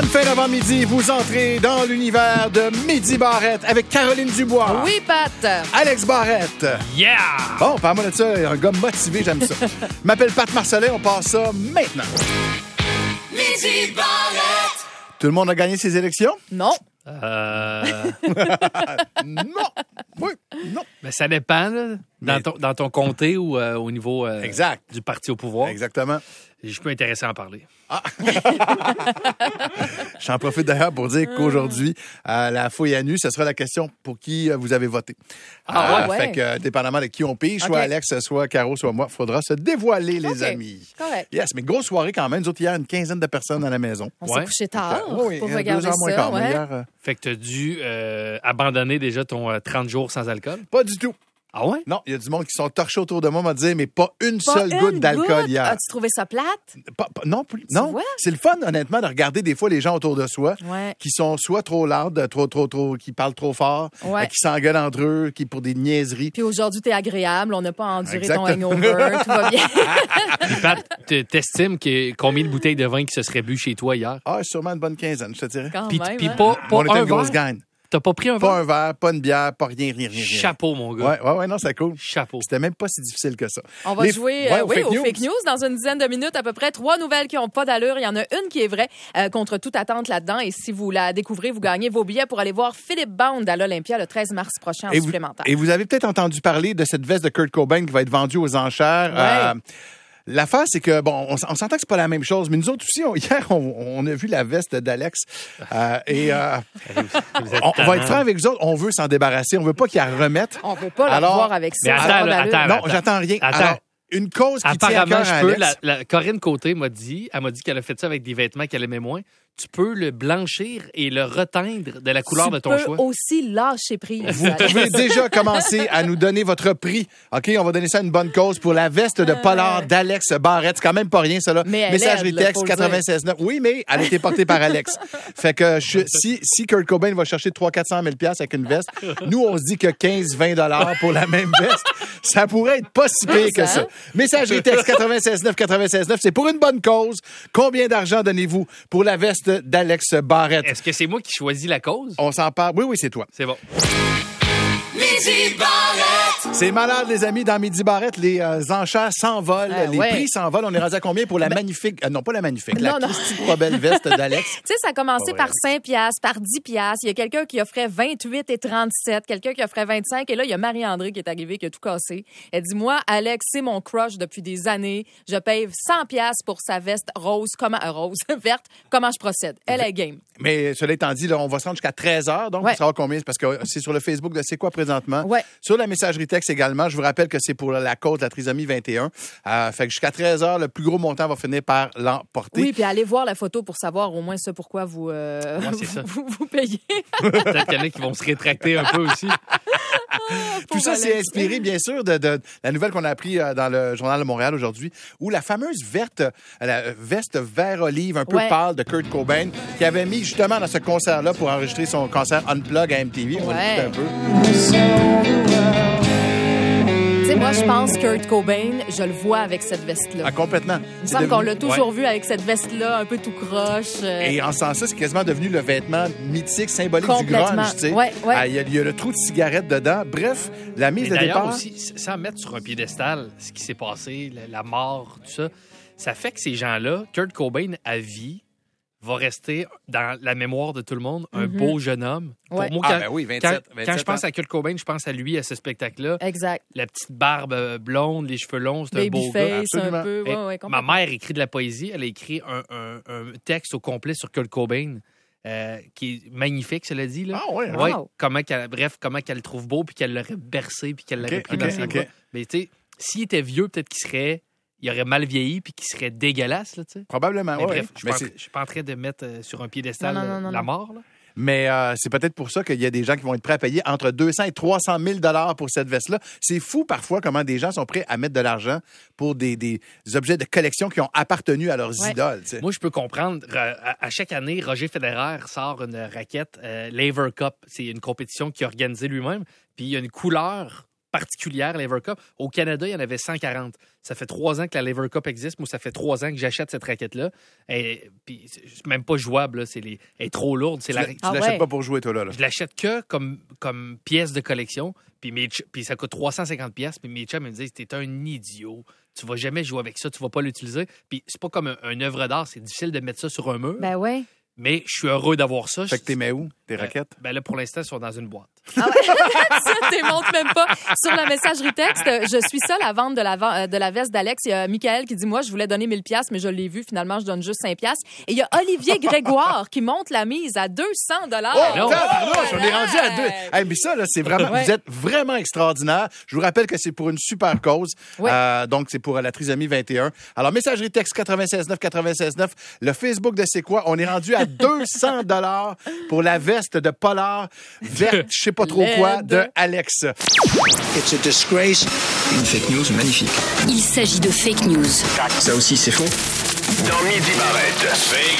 fin d'avant-midi, vous entrez dans l'univers de Midi Barrette avec Caroline Dubois. Oui, Pat. Alex Barrette. Yeah! Bon, parle-moi de ça, un gars motivé, j'aime ça. Je m'appelle Pat Marcelin, on passe ça maintenant. Midi Barrette. Tout le monde a gagné ses élections? Non. Non. Oui, non. Mais ça dépend, là, dans ton comté ou au niveau Exact. du parti au pouvoir. Exactement. Je peux m'intéresser à en parler. J'en profite d'ailleurs pour dire qu'aujourd'hui, à la fouille à nu, ce sera la question pour qui vous avez voté. ouais. Fait que, dépendamment de qui on pige, soit OK. Alex, soit Caro, soit moi, il faudra se dévoiler, les OK. amis. Correct. Yes, mais grosse soirée quand même. Nous autres, hier, une quinzaine de personnes à la maison. On Ouais. s'est couché tard Oui, pour 2 regarder heures moins ça. quart, mais Ouais. hier, Fait que tu as dû abandonner déjà ton 30 jours sans alcool. pas du tout. Ah ouais? Non, il y a du monde qui sont torchés autour de moi, m'a dit, mais pas une Pas seule une goutte d'alcool goutte. hier. As-tu trouvé ça plate? Non, non. vois? C'est le fun, honnêtement, de regarder des fois les gens autour de soi Ouais. qui sont soit trop loud, trop, qui parlent trop fort, Ouais. qui s'engueulent entre eux, qui pour des niaiseries. Puis aujourd'hui, t'es agréable. On n'a pas enduré Exactement. ton hangover. Tout va bien. Puis Pat, t'estimes que combien de bouteilles de vin qui se seraient bu chez toi hier? Ah, sûrement une bonne quinzaine, je te dirais. Quand Puis même. puis hein? pas On était un une grosse verre? gagne. T'as pas pris un Pas verre? un verre, pas une bière, pas rien. Chapeau, mon gars. Ouais, non, c'est cool. Chapeau. C'était même pas si difficile que ça. On va jouer Ouais, aux fake news dans une dizaine de minutes à peu près. 3 nouvelles qui n'ont pas d'allure. Il y en a une qui est vraie contre toute attente là-dedans. Et si vous la découvrez, vous gagnez vos billets pour aller voir Philippe Bound à l'Olympia le 13 mars prochain en supplémentaire. Et vous avez peut-être entendu parler de cette veste de Kurt Cobain qui va être vendue aux enchères. Ouais. L'affaire, c'est que, bon, on s'entend que c'est pas la même chose, mais nous autres aussi, hier, on a vu la veste d'Alex. Vous êtes On va être tannant. franc avec vous autres, on veut s'en débarrasser, on veut pas qu'il la remette. On veut pas la Alors- revoir avec Mais ça. attends, Ça a pas là, d'allure. attends. Non, j'attends rien. Attends. Alors, une cause qui tient à Apparemment, cœur à je peux. Alex. Corinne Côté m'a dit qu'elle a fait ça avec des vêtements qu'elle aimait moins. Tu peux le blanchir et le reteindre de la couleur de ton Tu peux choix. aussi lâcher prise. Vous pouvez déjà commencer à nous donner votre prix. OK, on va donner ça à une bonne cause pour la veste de Pollard d'Alex Barrette. C'est quand même pas rien, ça, là. Mais elle Messagerie aide, là, texte faut le dire. 96.9. Oui, mais elle a été portée par Alex. Fait que si Kurt Cobain va chercher 300-400 000 $ avec une veste, nous, on se dit que 15-20 $ pour la même veste, ça pourrait être pas si pire que ça. Messagerie texte 96.9, c'est pour une bonne cause. Combien d'argent donnez-vous pour la veste d'Alex Barrette? Est-ce que c'est moi qui choisis la cause? On s'en parle. Oui, c'est toi. C'est bon. Midi Barrette. C'est malade, les amis. Dans Midi Barrette, les enchères s'envolent. les ouais. prix s'envolent. On est rendu à combien pour la magnifique... non, pas la magnifique. La Non. Christy pas belle veste d'Alex. Tu sais, ça a commencé Ouais. par 5 piastres, par 10 piastres. Il y a quelqu'un qui offrait 28 et 37, quelqu'un qui offrait 25. Et là, il y a Marie-André qui est arrivée, qui a tout cassé. Elle dit, moi, Alex, c'est mon crush depuis des années. Je paye 100 piastres pour sa veste rose, verte. Comment je procède? Elle est game. Mais cela étant dit, là, on va se rendre jusqu'à 13h. Donc, Ouais. on saura combien. Parce que c'est sur le Facebook de C'est quoi présentement. Ouais. Sur la messagerie texte également. Je vous rappelle que c'est pour la cause de la trisomie 21. Fait que jusqu'à 13h, le plus gros montant va finir par l'emporter. Oui, puis allez voir la photo pour savoir au moins ça pourquoi vous, c'est ça. vous payez. Peut-être qu'il y en a qui vont se rétracter un peu aussi. Tout ça, Alex. c'est inspiré, bien sûr, de la nouvelle qu'on a appris dans le Journal de Montréal aujourd'hui, où la fameuse la veste vert olive un peu Ouais. pâle de Kurt Cobain, qui avait mis justement dans ce concert-là pour enregistrer son concert Unplug à MTV. On va Ouais. l'écouter un peu. Tu sais, moi, je pense Kurt Cobain, je le vois avec cette veste-là. Ah, complètement. Il me semble qu'on l'a toujours vu avec cette veste-là, un peu tout croche. Et en ce sens-là, c'est quasiment devenu le vêtement mythique, symbolique du Complètement. grunge, tu sais. Ouais. Ah, il y a le trou de cigarette dedans. Bref, la mise Mais de d'ailleurs départ... aussi, sans mettre sur un piédestal ce qui s'est passé, la mort, tout ça, ça fait que ces gens-là, Kurt Cobain à vie, va rester dans la mémoire de tout le monde un beau jeune homme. Pour Ouais. moi, Ah, quand, ben oui, 27, quand 27 je pense ans. à Kurt Cobain, je pense à lui, à ce spectacle-là. Exact. La petite barbe blonde, les cheveux longs, c'est un beau gars. Babyface, un absolument. peu. Et Ouais, ouais, ma mère écrit de la poésie. Elle a écrit un texte au complet sur Kurt Cobain qui est magnifique, cela dit. Là. Ah ouais, Ouais, wow. comment qu'elle le trouve beau, puis qu'elle l'aurait bercé, puis qu'elle l'aurait Ok, pris dans ok, ses ok. bras. Mais tu sais, s'il était vieux, peut-être il aurait mal vieilli, puis qu'il serait dégueulasse. Là, tu sais. Probablement, Mais ouais. bref, je Mais ne c'est- suis pas en train de mettre sur un piédestal Non. la mort. Là. Mais c'est peut-être pour ça qu'il y a des gens qui vont être prêts à payer entre 200 et 300 000 $ pour cette veste-là. C'est fou parfois comment des gens sont prêts à mettre de l'argent pour des objets de collection qui ont appartenu à leurs Ouais. idoles. Tu sais. Moi, je peux comprendre. À chaque année, Roger Federer sort une raquette Laver Cup. C'est une compétition qu'il a organisée lui-même. Puis il y a une couleur particulière, la Lever Cup. Au Canada, il y en avait 140. Ça fait 3 ans que la Lever Cup existe. Moi, ça fait 3 ans que j'achète cette raquette-là. Et puis, c'est même pas jouable. Là. Elle est trop lourde. Tu l'achètes pas pour jouer, toi, là. Je l'achète que comme pièce de collection. Puis ça coûte 350$. Puis mes chums me disent, t'es un idiot. Tu vas jamais jouer avec ça. Tu vas pas l'utiliser. Puis c'est pas comme une œuvre d'art. C'est difficile de mettre ça sur un mur. Ben ouais. Mais je suis heureux d'avoir ça. Fait que t'es mets où, tes raquettes? Ben là, pour l'instant, elles sont dans une boîte. Ah ouais. Ça, t'es montre même pas. Sur la messagerie texte, je suis seule à vendre de la veste d'Alex. Il y a Michael qui dit, moi, je voulais donner 1000$, mais je l'ai vu. Finalement, je donne juste 5$. Et il y a Olivier Grégoire qui monte la mise à 200$. Oh, tabarnouche, on est rendu à 2. Hey, mais ça, là, c'est vraiment, Ouais. vous êtes vraiment extraordinaire. Je vous rappelle que c'est pour une super cause. Ouais. Donc, c'est pour la trisomie 21. Alors, messagerie texte 96.9, le Facebook de C'est quoi? On est rendu à 200$ pour la veste de Polar verte, je sais pas trop quoi, de Alex. It's a disgrace. Une fake news magnifique. Il s'agit de fake news. Ça aussi, c'est faux. Dans Midi Barrette.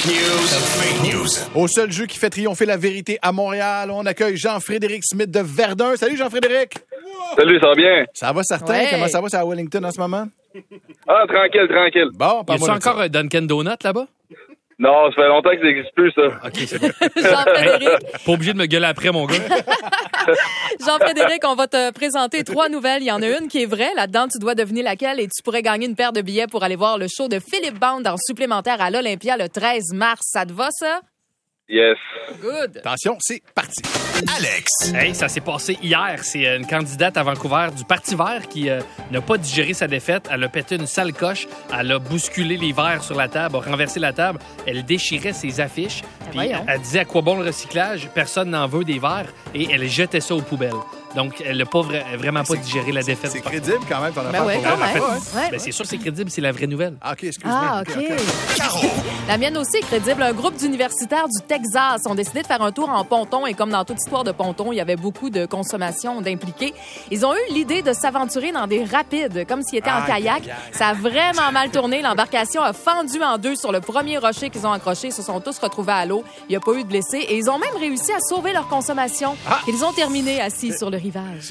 Fake news. Au seul jeu qui fait triompher la vérité à Montréal, on accueille Jean-Frédéric Smith de Verdun. Salut Jean-Frédéric! Salut, ça va bien? Ça va certain? Ouais. Comment ça va, c'est à Wellington en ce moment? Ah, tranquille. Bon, Y parle-moi a-tu de ça. encore un Dunkin' Donut là-bas? Non, ça fait longtemps que ça n'existe plus, ça. OK, c'est bon. Jean-Frédéric, Pas obligé de me gueuler après, mon gars. Jean-Frédéric, on va te présenter 3 nouvelles. Il y en a une qui est vraie. Là-dedans, tu dois deviner laquelle et tu pourrais gagner une paire de billets pour aller voir le show de Philippe Bond en supplémentaire à l'Olympia le 13 mars. Ça te va, ça? Yes. Good. Attention, c'est parti. Alex. Hey, ça s'est passé hier. C'est une candidate à Vancouver du Parti vert qui n'a pas digéré sa défaite. Elle a pété une sale coche. Elle a bousculé les verres sur la table, a renversé la table. Elle déchirait ses affiches. Puis voyons. elle disait à quoi bon le recyclage? Personne n'en veut des verres. Et elle jetait ça aux poubelles. Donc, elle n'a pas vraiment pas digéré la défaite. C'est du Parti. crédible quand même, ton Ben affaire. ouais, pour quand vrai. même. Ouais. Ben, c'est sûr que c'est crédible, c'est la vraie nouvelle. Ah, OK, excuse-moi. Ah, OK. La mienne aussi est crédible. Un groupe d'universitaires du Texas ont décidé de faire un tour en ponton et comme dans toute histoire de ponton, il y avait beaucoup de consommation d'impliqués. Ils ont eu l'idée de s'aventurer dans des rapides, comme s'ils étaient en Aïe, kayak. aïe, aïe. Ça a vraiment mal tourné. L'embarcation a fendu en deux sur le premier rocher qu'ils ont accroché. Ils se sont tous retrouvés à l'eau. Il n'y a pas eu de blessés. Et ils ont même réussi à sauver leur consommation. Ils ont terminé assis sur le rivage.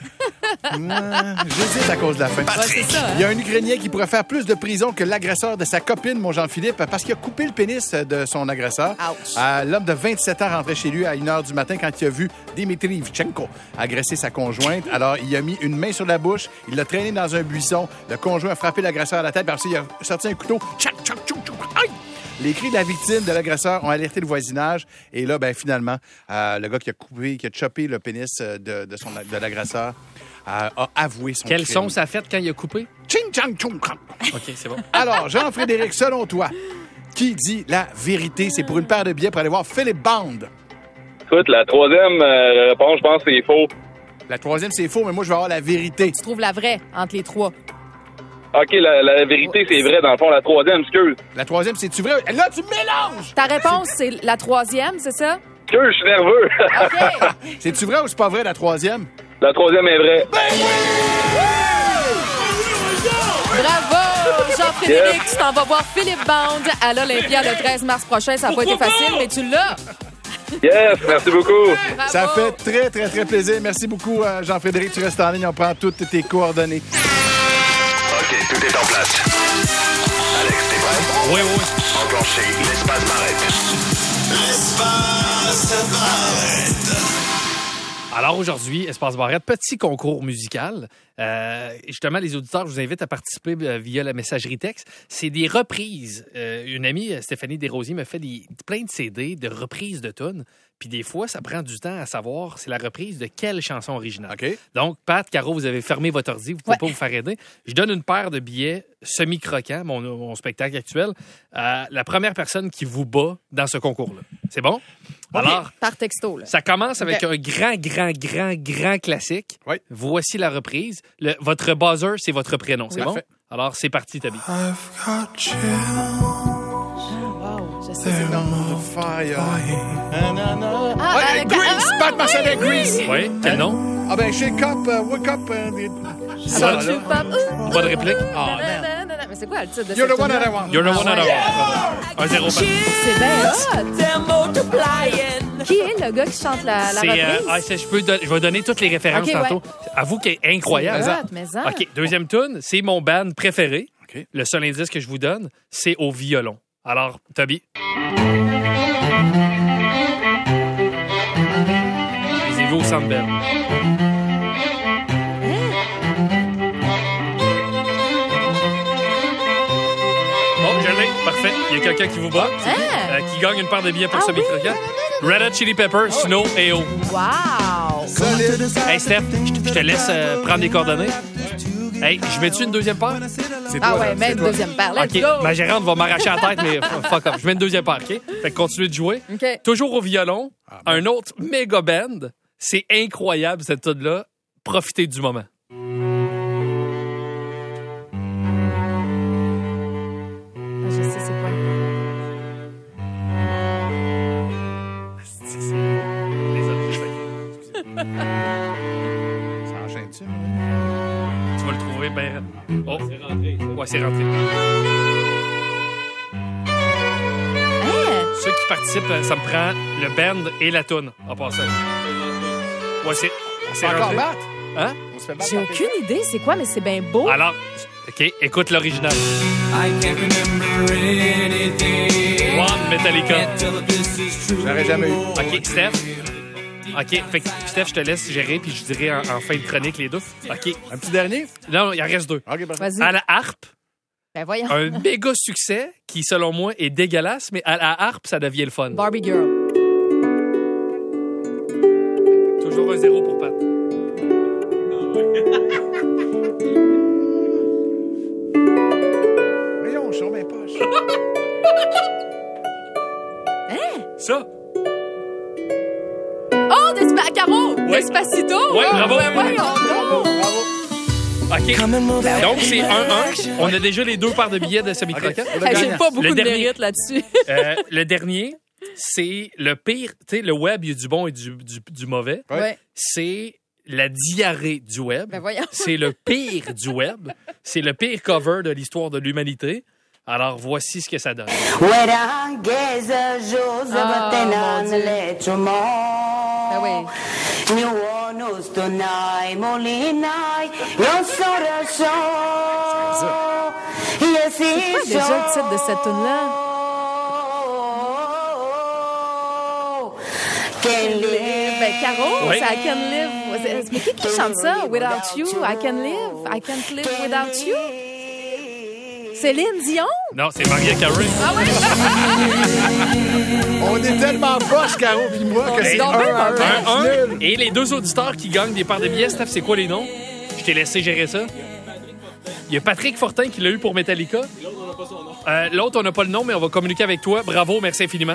J'hésite à cause de la fin. Ouais, c'est ça, hein? Il y a un Ukrainien qui pourrait faire plus de prison que l'agresseur de sa copine, mon Jean-Philippe, parce qu'il a coupé le pénis de son agresseur. Ouch. L'homme de 27 ans rentrait chez lui à 1h du matin quand il a vu Dimitri Ivchenko agresser sa conjointe. Alors, il a mis une main sur la bouche, il l'a traîné dans un buisson. Le conjoint a frappé l'agresseur à la tête, puis après, il a sorti un couteau. Tchac, tchac, tchac, tchac. Aïe! Les cris de la victime, de l'agresseur, ont alerté le voisinage. Et là, ben finalement, le gars qui a choppé le pénis de l'agresseur a avoué son Quel crime. son ça a fait quand il a coupé? Ching, chang, chung, krang. OK, c'est bon. Alors, Jean-Frédéric, selon toi, qui dit la vérité? C'est pour une paire de billets pour aller voir Philippe Bond. Écoute, la troisième réponse, je pense que c'est faux. La troisième, c'est faux, mais moi, je vais avoir la vérité. Tu trouves la vraie entre les 3. OK, la vérité, c'est vrai. Dans le fond, la troisième, excuse. La troisième, c'est-tu vrai? Là, tu mélanges! Ta réponse, c'est la 3e, c'est ça? Excuse, je suis nerveux. OK. C'est-tu vrai ou c'est pas vrai, la troisième? La troisième est vraie. Bravo, Jean-Frédéric. Tu t'en vas voir Philippe Bond à l'Olympia le 13 mars prochain. Ça n'a pas été facile, mais tu l'as. Yes, merci beaucoup. Bravo. Ça fait très, très, très plaisir. Merci beaucoup, Jean-Frédéric. Tu restes en ligne. On prend toutes tes coordonnées. OK, tout est en place. Alex, t'es prêt? Oui. Enclenchez l'espace Barrette. L'espace Barrette. Alors aujourd'hui, Espace Barrette, petit concours musical. Justement, les auditeurs, je vous invite à participer via la messagerie texte. C'est des reprises. Une amie, Stéphanie Desrosiers, me fait plein de CD de reprises de tunes. Puis des fois, ça prend du temps à savoir c'est la reprise de quelle chanson originale. OK. Donc, Pat, Caro, vous avez fermé votre ordi, vous ne pouvez pas vous faire aider. Je donne une paire de billets semi-croquants, mon spectacle actuel, à la première personne qui vous bat dans ce concours-là. C'est bon? Alors, Par texto, là. ça commence avec OK. un grand classique. Oui. Voici la reprise. Votre buzzer, c'est votre prénom. C'est bon? Parfait. Alors, c'est parti, Toby. Wow, je sais c'est bon. Fire. Ah, Grease! Pat Marcellet, Grease! Oui, quel nom? Ah ben, shake up, wake up. Ça, Alors, là. tu pop. Pas de réplique? Ah, mais c'est quoi le titre de You're cette the one tune-là? that I want. You're the one that I want. 1-0 Pat. C'est bien hot. Qui est le gars qui chante la reprise? Je vais donner toutes les références Ok, tantôt. Avoue qu'elle est incroyable. C'est hot, mais ça. OK, deuxième tune, c'est mon band préféré. OK. Le seul indice que je vous donne, c'est au violon. Alors, Toby. Les ai vus au Centre Bell. Bon, je l'ai. Parfait. Il y a quelqu'un qui vous bat. Qui gagne une paire de billets pour ce micro-croquant. Red Hot Chili Peppers, Snow et O. Wow! Hey, Steph, je te laisse prendre des coordonnées. Hey, je mets-tu une deuxième paire? C'est Ah toi, ouais, là, même c'est toi. deuxième paire. Let's OK. go! Ma gérante va m'arracher la tête, mais fuck off. Je mets une deuxième paire, OK? Fait que continuez de jouer. OK. Toujours au violon. Un autre méga band. C'est incroyable, cette tune-là. Profitez du moment. Je sais c'est quoi. Ça enchaîne-tu? Tu vas le trouver bien. Oh, c'est rentré. Ouais, c'est rentré. Ceux qui participent, ça me prend le band et la toune en passant. Ouais, c'est On se fait encore rentré. battre? Hein? On se fait battre J'ai par aucune idée c'est quoi, mais c'est bien beau. Alors, OK, écoute l'original. One Metallica. J'aurais jamais eu. OK, Steph. OK, fait que Steph, je te laisse gérer, puis je dirai en fin de chronique les deux. OK. Un petit dernier? Non, il en reste deux. OK, parfait. Vas-y. À la harpe, Ben voyons. un méga succès qui, selon moi, est dégueulasse, mais à la harpe, ça devient le fun. Barbie Girl. Toujours 1-0 pour Pat. Voyons, je suis dans mes poches. Ça? Oh, Caro! Despacito! Ouais, Oh, bravo. ben voyons. Bravo, bravo. OK. Donc, c'est 1-1. On a déjà les deux paires de billets de semi-croquant. OK. Hey, j'ai pas beaucoup Le de dernier. mérite là-dessus. Le dernier, c'est le pire. Tu sais, le web, il y a du bon et du mauvais. Ouais. C'est la diarrhée du web. Ben voyons. C'est le pire du web. C'est le pire cover de l'histoire de l'humanité. Alors, voici ce que ça donne. Ben oui. C'est quoi déjà le titre de cette tune-là? Ben, Caro, Oui. c'est I Can Live. Mais qui chante ça? Without You, I Can Live. I Can't Live Without You. Céline Dion? Non, c'est Mariah Carey. Ah oui! On est tellement proches, Caro puis moi, que c'est donc bien mauvais. 1-1. Et les deux auditeurs qui gagnent des paires de billets, Steph, c'est quoi les noms? Je t'ai laissé gérer ça. Il y a Patrick Fortin qui l'a eu pour Metallica. L'autre, on n'a pas le nom, mais on va communiquer avec toi. Bravo, merci infiniment.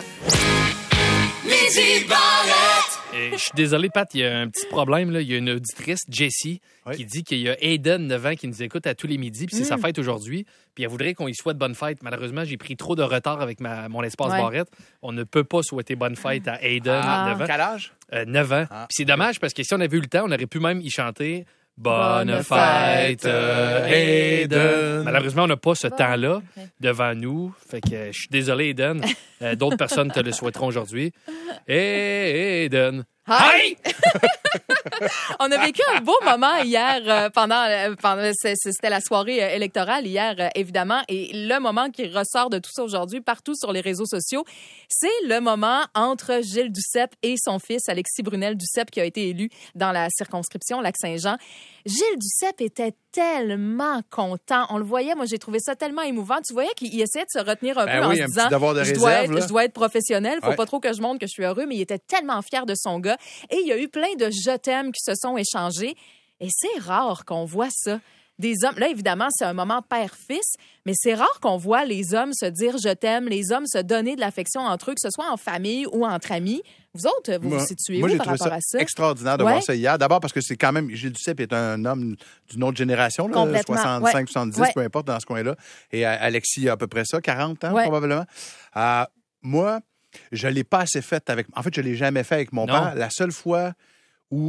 Et je suis désolé, Pat, il y a un petit problème. Là. Il y a une auditrice, Jessie, Oui. qui dit qu'il y a Aiden, 9 ans, qui nous écoute à tous les midis, puis c'est sa fête aujourd'hui. Puis elle voudrait qu'on y souhaite bonne fête. Malheureusement, j'ai pris trop de retard avec mon espace Ouais. barrette. On ne peut pas souhaiter bonne fête à Aiden, 9 ans. Quel âge? 9 ans. Ah. Puis c'est dommage parce que si on avait eu le temps, on aurait pu même y chanter Bonne Bonne fête, fête, Aiden. Malheureusement, on n'a pas ce temps-là ok. devant nous. Fait que je suis désolé, Aiden. D'autres personnes te le souhaiteront aujourd'hui. Aiden. Hi! On a vécu un beau moment hier pendant c'était la soirée électorale hier évidemment et le moment qui ressort de tout ça aujourd'hui partout sur les réseaux sociaux, c'est le moment entre Gilles Duceppe et son fils Alexis Brunel Duceppe qui a été élu dans la circonscription Lac-Saint-Jean. Gilles Duceppe était tellement content. On le voyait, moi j'ai trouvé ça tellement émouvant. Tu voyais qu'il essayait de se retenir un Ben peu oui, en un se disant petit devoir de je dois réserve, là. je dois être professionnel, faut Ouais. pas trop que je montre que je suis heureux, mais il était tellement fier de son gars. Et il y a eu plein de je t'aime qui se sont échangés. Et c'est rare qu'on voit ça. Des hommes, là, évidemment, c'est un moment père-fils, mais c'est rare qu'on voit les hommes se dire je t'aime, les hommes se donner de l'affection entre eux, que ce soit en famille ou entre amis. Vous autres, vous vous situez Moi, où j'ai par trouvé rapport ça à ça? extraordinaire de Ouais. voir ça hier. D'abord parce que c'est quand même, Gilles Duceppe est un homme d'une autre génération, là, Complètement, 65, ouais. 70, Ouais. peu importe, dans ce coin-là. Et Alexis a à peu près ça, 40 ans Ouais. probablement. Moi, je ne l'ai pas assez fait avec... En fait, je ne l'ai jamais fait avec mon Non. père. La seule fois où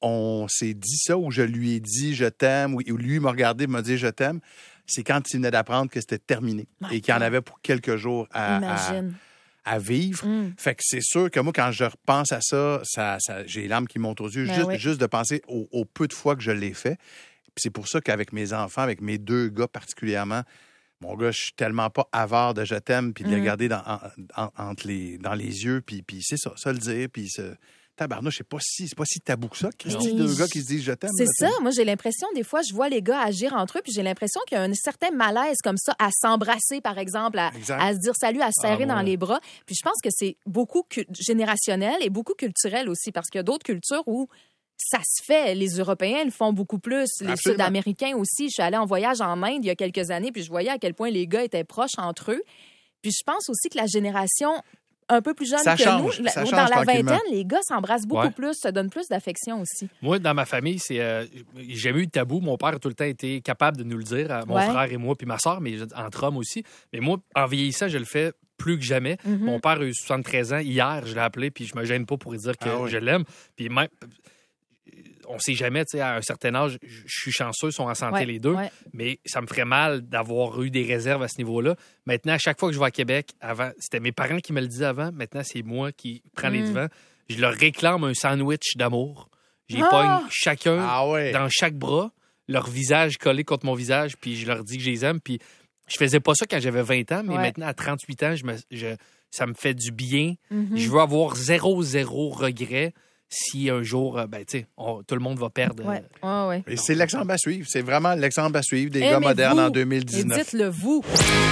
on s'est dit ça, ou je lui ai dit je t'aime, ou lui m'a regardé et m'a dit je t'aime, c'est quand il venait d'apprendre que c'était terminé et qu'il y en avait pour quelques jours à vivre. Fait que c'est sûr que moi, quand je repense à ça, j'ai les larmes qui montent aux yeux, juste de penser au peu de fois que je l'ai fait. Puis c'est pour ça qu'avec mes enfants, avec mes 2 gars particulièrement, mon gars, je suis tellement pas avare de je t'aime, puis de les regarder dans les yeux, puis c'est ça le dire, puis tabarnouche, c'est pas si tabou que ça, Christy, 2 gars qui se disent je t'aime. C'est ça. Moi, j'ai l'impression, des fois, je vois les gars agir entre eux, puis j'ai l'impression qu'il y a un certain malaise comme ça à s'embrasser, par exemple, à se dire salut, à se serrer dans les bras. Puis je pense que c'est beaucoup générationnel et beaucoup culturel aussi, parce qu'il y a d'autres cultures où ça se fait. Les Européens le font beaucoup plus. Les Sud-Américains aussi. Je suis allée en voyage en Inde il y a quelques années, puis je voyais à quel point les gars étaient proches entre eux. Puis je pense aussi que la génération un peu plus jeune nous, dans la vingtaine, les gars s'embrassent beaucoup plus, se donnent plus d'affection aussi. Moi, dans ma famille, j'ai jamais eu de tabou. Mon père a tout le temps été capable de nous le dire, mon frère et moi, puis ma soeur, mais entre hommes aussi. Mais moi, en vieillissant, je le fais plus que jamais. Mon père a eu 73 ans. Hier, je l'ai appelé, puis je me gêne pas pour lui dire que je l'aime. Puis même... On sait jamais, tu sais, à un certain âge, je suis chanceux, ils sont en santé les deux, mais ça me ferait mal d'avoir eu des réserves à ce niveau-là. Maintenant, à chaque fois que je vais à Québec, avant, c'était mes parents qui me le disaient avant, maintenant, c'est moi qui prends les devants. Je leur réclame un sandwich d'amour. J'y pogne chacun dans chaque bras, leur visage collé contre mon visage, puis je leur dis que je les aime. Puis je faisais pas ça quand j'avais 20 ans, mais maintenant, à 38 ans, ça me fait du bien. Je veux avoir zéro regret. Si un jour, tout le monde va perdre. Et c'est l'exemple à suivre. C'est vraiment l'exemple à suivre des gars modernes en 2019. Et dites-le vous.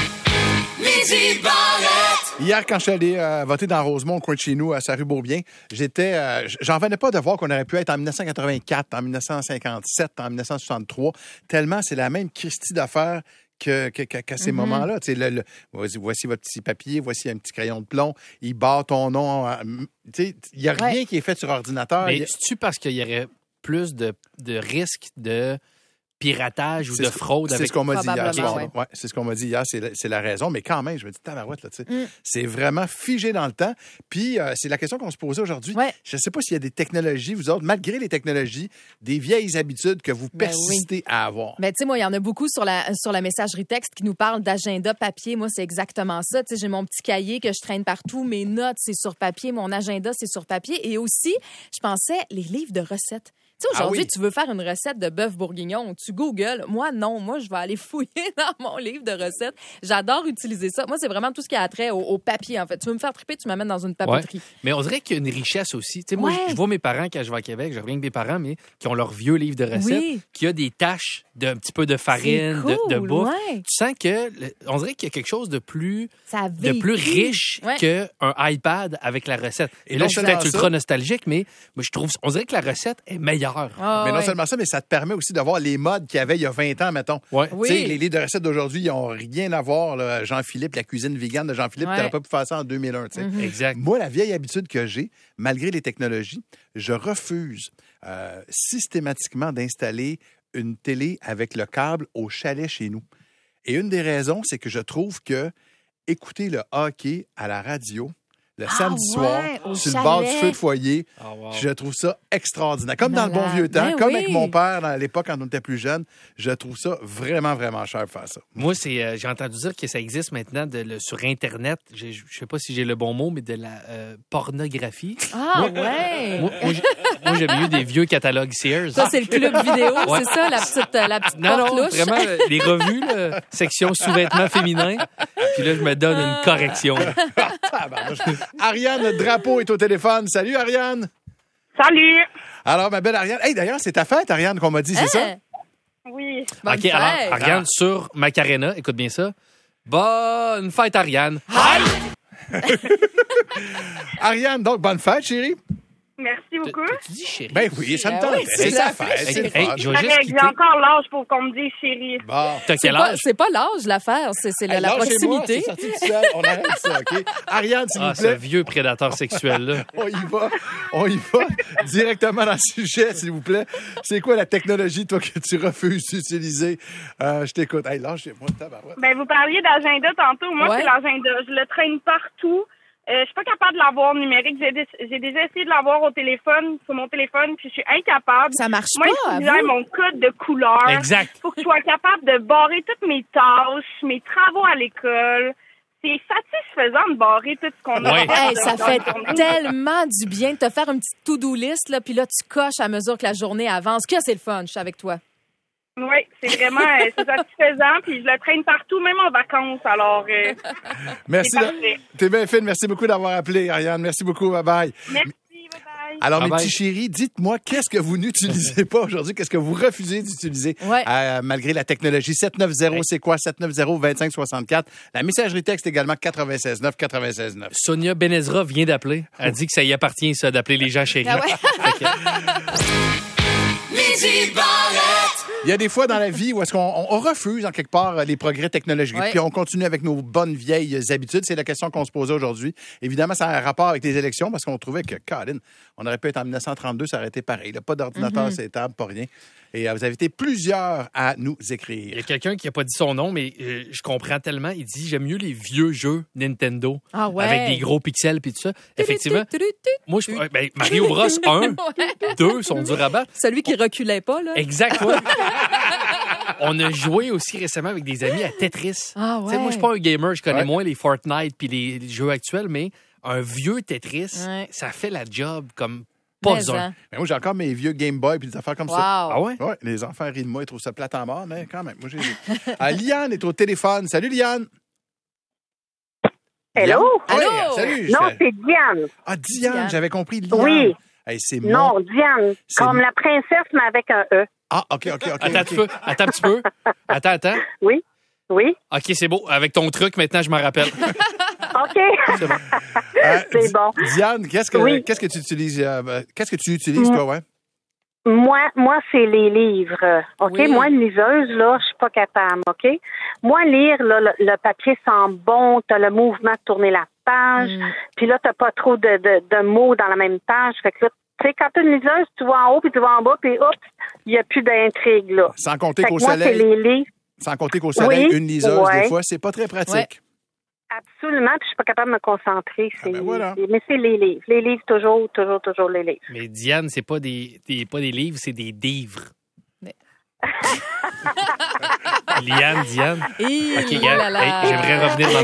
Hier, quand je suis allé voter dans Rosemont, au coin de chez nous, à sa rue Beaubien, j'en venais pas de voir qu'on aurait pu être en 1984, en 1957, en 1963, tellement c'est la même Christie d'affaires qu'à ces moments-là. Voici votre petit papier, voici un petit crayon de plomb, il barre ton nom. Il n'y a rien qui est fait sur ordinateur. Mais c'est-tu parce qu'il y aurait plus de risques de piratage ou de fraude? C'est ce qu'on m'a dit hier soir. Ouais, c'est ce qu'on m'a dit hier, c'est la raison. Mais quand même, je me dis, tabarouette, là, tu sais, c'est vraiment figé dans le temps. Puis, c'est la question qu'on se posait aujourd'hui. Je ne sais pas s'il y a des technologies, vous autres, malgré les technologies, des vieilles habitudes que vous persistez à avoir. Tu sais, moi, il y en a beaucoup sur la messagerie texte qui nous parlent d'agenda papier. Moi, c'est exactement ça. Tu sais, j'ai mon petit cahier que je traîne partout. Mes notes, c'est sur papier. Mon agenda, c'est sur papier. Et aussi, je pensais, les livres de recettes. Tu sais, aujourd'hui, tu veux faire une recette de bœuf bourguignon, tu googles. Moi, non. Moi, je vais aller fouiller dans mon livre de recettes. J'adore utiliser ça. Moi, c'est vraiment tout ce qui a trait au papier, en fait. Tu veux me faire triper, tu m'amènes dans une papeterie. Ouais. Mais on dirait qu'il y a une richesse aussi. Tu sais, moi, je vois mes parents quand je vais à Québec, je reviens avec des parents, mais qui ont leur vieux livre de recettes, qui a des taches d'un petit peu de farine, cool, de bouffe. Tu sens que, on dirait qu'il y a quelque chose de plus riche qu'un iPad avec la recette. Et là, je suis peut-être ultra nostalgique, mais moi, je trouve, on dirait que la recette est meilleure. Mais non seulement ça, mais ça te permet aussi de voir les modes qu'il y avait il y a 20 ans, mettons. Tu sais, les livres de recettes d'aujourd'hui, ils n'ont rien à voir. Là. Jean-Philippe, la cuisine végane de Jean-Philippe, tu n'aurais pas pu faire ça en 2001. Exact. Moi, la vieille habitude que j'ai, malgré les technologies, je refuse systématiquement d'installer une télé avec le câble au chalet chez nous. Et une des raisons, c'est que je trouve que écouter le hockey à la radio, le samedi soir, sur le bord du feu de foyer, je trouve ça extraordinaire. Comme dans le bon vieux temps, comme avec mon père à l'époque quand on était plus jeune, je trouve ça vraiment, vraiment cher de faire ça. Moi, j'ai entendu dire que ça existe maintenant sur Internet, je ne sais pas si j'ai le bon mot, mais de la pornographie. Moi, j'ai vu des vieux catalogues Sears. Ça, c'est le club vidéo, c'est ça, la petite porte louche? Vraiment, les revues, là, section sous-vêtements féminins. Puis là, je me donne une correction. Ariane Drapeau est au téléphone. Salut, Ariane. Salut. Alors, ma belle Ariane. Hey, d'ailleurs, c'est ta fête, Ariane, qu'on m'a dit, c'est ça? Oui. OK, alors, Ariane, sur Macarena, écoute bien ça. Bonne fête, Ariane. Ariane, donc, bonne fête, chérie. Merci beaucoup. Tu dis chérie? Ben oui, ça me tente. C'est sa fête. J'ai encore l'âge pour qu'on me dise chérie. Bon. T'as quel âge? C'est pas l'âge, l'affaire. C'est la proximité. C'est sorti tout seul. On arrête ça, OK? Ariane, s'il vous plaît. Ce vieux prédateur sexuel-là. On y va directement dans le sujet, s'il vous plaît. C'est quoi la technologie, toi, que tu refuses d'utiliser? Je t'écoute. Hey, lâchez-moi, tabarouette. Ben, vous parliez d'agenda tantôt. Moi, c'est l'agenda. Je le traîne partout. Je suis pas capable de l'avoir numérique. J'ai déjà essayé de l'avoir au téléphone, sur mon téléphone, puis je suis incapable. Ça marche Moi, pas, il faut que j'aille mon code de couleur. Exact. Faut que je sois capable de barrer toutes mes tâches, mes travaux à l'école. C'est satisfaisant de barrer tout ce qu'on a. Ouais. Hey, ça dans fait la journée. tellement du bien de te faire une petite to-do list, là, puis là, tu coches à mesure que la journée avance. Que c'est le fun, je suis avec toi. Oui, c'est vraiment c'est satisfaisant, puis je le traîne partout, même en vacances. Alors, Merci. c'est parfait. T'es bien fine. Merci beaucoup d'avoir appelé, Ariane. Merci beaucoup. Bye-bye. Merci, bye-bye. Alors, mes Bye-bye. petits chéris, dites-moi, qu'est-ce que vous n'utilisez pas aujourd'hui? Qu'est-ce que vous refusez d'utiliser Ouais. malgré la technologie? 790, c'est quoi? 790-2564. La messagerie texte également, 96.9, 96.9. Sonia Benezra vient d'appeler. Elle dit que ça y appartient, ça, d'appeler les gens chéris. Ah ouais? Il y a des fois dans la vie où est-ce qu'on refuse en quelque part les progrès technologiques, Ouais. puis on continue avec nos bonnes vieilles habitudes. C'est la question qu'on se posait aujourd'hui. Évidemment, ça a un rapport avec les élections parce qu'on trouvait que, Colin, on aurait pu être en 1932, ça aurait été pareil. Là. Pas d'ordinateur, c'est table, pas rien. Et vous avez été plusieurs à nous Il y écrire. a quelqu'un qui n'a pas dit son nom, mais je comprends tellement. Il dit, j'aime mieux les vieux jeux Nintendo. Ah ouais. Avec des gros pixels puis tout ça. Effectivement, Tu, tu, tu, tu. moi, Mario Bros 1, 2 sont durs à battre. Celui qui reculait pas, là. Exact, ouais. On a joué aussi récemment avec des amis à Tetris. Ah ouais. Tu sais, moi, je suis pas un gamer, je connais Ouais. moins les Fortnite puis les jeux actuels, mais un vieux Tetris, Ouais. ça fait la job comme pas Mais, un. hein. Mais moi, j'ai encore mes vieux Game Boy puis des affaires comme ça. Wow. Ah ouais? Ouais, les enfants rient de moi, ils trouvent ça plate en mort, mais quand même, moi, j'ai... Liane est au téléphone. Salut, Liane. Hello? Liane? Ouais, Allô? salut. Non, c'est Diane. Ah, Diane, Diane. j'avais compris. Liane. Oui. Hey, c'est moi. Non, Diane. C'est- Comme la princesse, mais avec un E. Ah, OK. Attends un petit peu. Attends. Oui? Oui? OK, c'est beau. Avec ton truc, maintenant, je m'en rappelle. OK. C'est bon. Diane, qu'est-ce que tu utilises? Qu'est-ce que tu utilises, toi, ouais? Moi, c'est les livres. OK? Oui. Moi, une liseuse, là, je suis pas capable. OK? Moi, lire, là, le papier sent bon, t'as le mouvement de tourner la page, puis là, t'as pas trop de mots dans la même page. Fait que là, tu sais, quand t'as une liseuse, tu vas en haut, puis tu vas en bas, puis oups, il y a plus d'intrigue, là. Sans compter Fait qu'au que moi, c'est soleil, les livres. sans compter qu'au soleil, Oui, une liseuse, ouais. des fois, c'est pas très pratique. Ouais. Absolument, puis je suis pas capable de me concentrer. ben voilà. Mais c'est les livres. Les livres, toujours les livres. Mais Diane, c'est pas des livres, c'est des livres. Mais- Liane, Diane. Et OK, là, gars, là. hey, j'aimerais revenir dans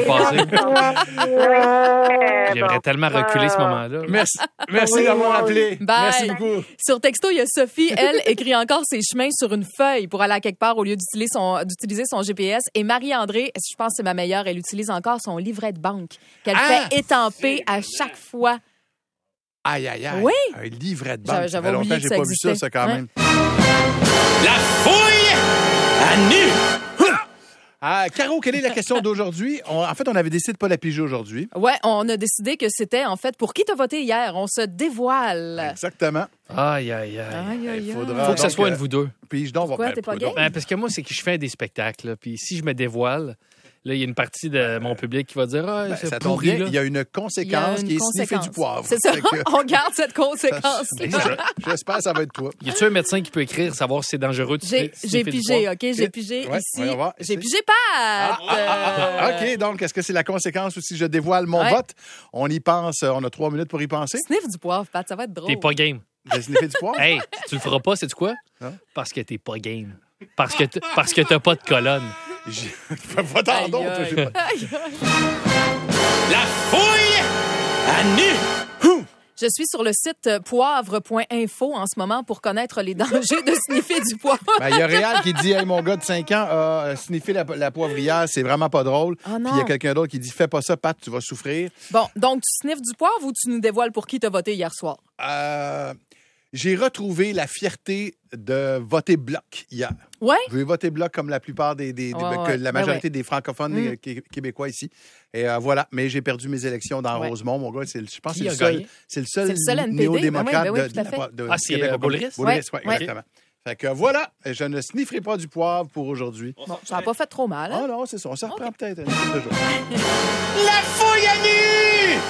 le passé. J'aimerais Bon. tellement reculer ce moment-là. Merci Oui, d'avoir moi appelé. Bye. Merci beaucoup. Sur texto, il y a Sophie, elle écrit encore ses chemins sur une feuille pour aller à quelque part au lieu d'utiliser son GPS. Et Marie-André, je pense que c'est ma meilleure, elle utilise encore son livret de banque qu'elle Ah! fait étamper à chaque fois. Aïe. Oui. Un livret de banque. Ça J'avais fait longtemps oublié que j'ai que ça pas vu ça, existait. quand Ouais. même. La fouille à nu! Caro, quelle est la question d'aujourd'hui? En fait, on avait décidé de ne pas la piger aujourd'hui. Ouais, on a décidé que c'était, en fait, pour qui t'as voté hier? On se dévoile. Exactement. Aïe. Aïe, aïe, aïe. faudra- Faut que ça donc, soit une de vous deux. Pige donc. Pourquoi t'es pas donc. gay? Parce que moi, c'est que je fais des spectacles. Là, puis si je me dévoile, là, il y a une partie de mon public qui va dire ah, c'est Ça tombe pourri, bien, là. il y a une conséquence qui est sniffer du poivre. C'est ça, Fait que- on garde cette conséquence. J'espère que ça va être toi. Y a-tu un médecin qui peut écrire, savoir si c'est dangereux de J'ai sniffer du pigé, poivre? OK? J'ai pigé Ouais, ici. voyons voir. J'ai Ici. pigé Pat! OK, donc, est-ce que c'est la conséquence ou si je dévoile mon Ouais. vote? On y pense, on a 3 minutes pour y penser. Sniff du poivre, Pat, ça va être drôle. T'es pas game. De sniffer du poivre? Hey, tu le feras pas, c'est quoi? Hein? Parce que t'es pas game. Parce que t'as pas de colonne. Va t'en Aïe, donc, toi, j'ai aïe. pas- Aïe, aïe. La fouille à nu! Je suis sur le site poivre.info en ce moment pour connaître les dangers de sniffer du poivre. Ben, il y a Réal qui dit, hey, mon gars de 5 ans a sniffé la poivrière, c'est vraiment pas drôle. Ah Puis non. il y a quelqu'un d'autre qui dit, fais pas ça, Pat, tu vas souffrir. Bon, donc tu sniffes du poivre ou tu nous dévoiles pour qui t'as voté hier soir? J'ai retrouvé la fierté de voter bloc hier. Ouais? J'ai voté bloc comme la plupart que ouais. la Ben majorité des francophones québécois ici. Et voilà, mais j'ai perdu mes élections dans Ouais. Rosemont. Mon gars, je pense que Qui c'est a le seul. gagné? C'est le seul, C'est le seul NPD. néo-démocrate Ben oui, tout à fait. de Ah, c'est, Québec. Boulris? Boulris, oui, Ouais. exactement. Fait que voilà, je ne snifferai pas du poivre pour aujourd'hui. Bon, ça n'a pas fait trop mal. Hein? Ah non, c'est ça. On s'en reprend peut-être un petit peu de jour. La fouille à nu!